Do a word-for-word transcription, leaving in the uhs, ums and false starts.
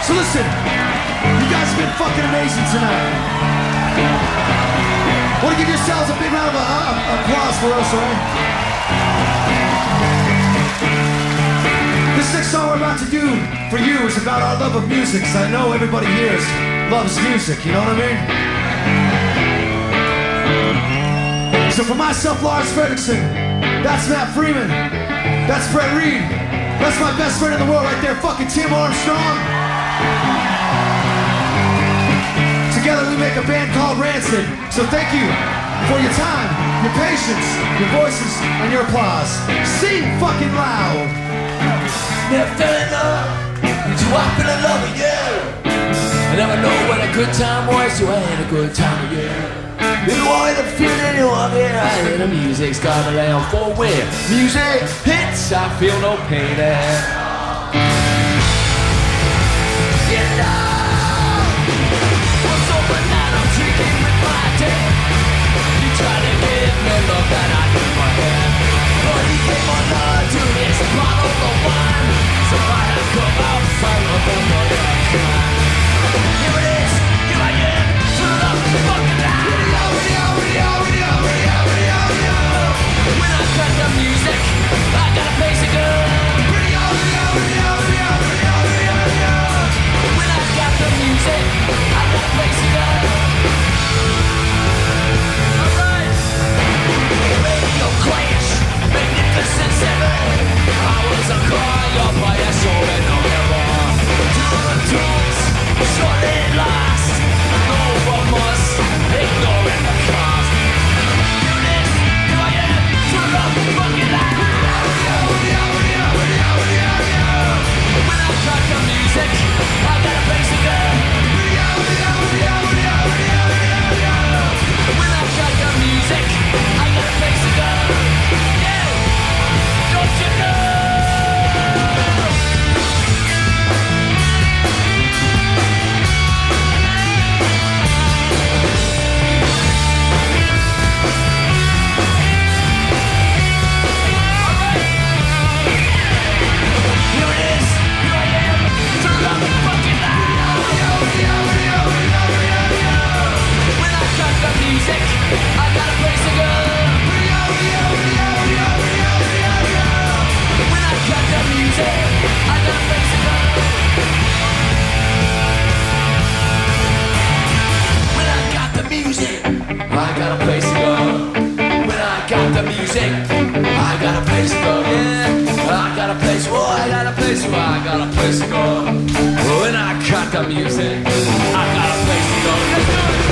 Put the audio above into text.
So listen, you guys have been fucking amazing tonight. Want to give yourselves a big round of uh, applause for us, all right? This next song we're about to do for you is about our love of music, because I know everybody here loves music, you know what I mean? So for myself, Lars Fredriksson, that's Matt Freeman, that's Brett Reed, that's my best friend in the world right there, fucking Tim Armstrong. Together we make a band called Rancid. So thank you for your time, your patience, your voices, and your applause. Sing fucking loud. Never fell in love until I fell in love with you. I never know what a good time was till I had a good time with you. You want to feel anyone here, I hear the music's got me lay on for where music hits, I feel no pain there. You know, what's over now, I'm drinking with my day. You try to give me love that I need my head, but he came on to this bottle of wine, so I have come out from another kind. Here it is, here I am, turn up the fucking line. When I cut the music, I got a place to go. When I got the music, I got a place to go. Alright. Radio Clash, Magnificent Seven. I was a call up by a soul and no error. Two the tunes, solid last. No remorse, ignoring the cost. I got a place to go. When I got the music, I got a place to go. Yeah, I got a place. Oh, I got a place. Oh, I got a place to go. When I got the music, I got a place to go. Let's do it.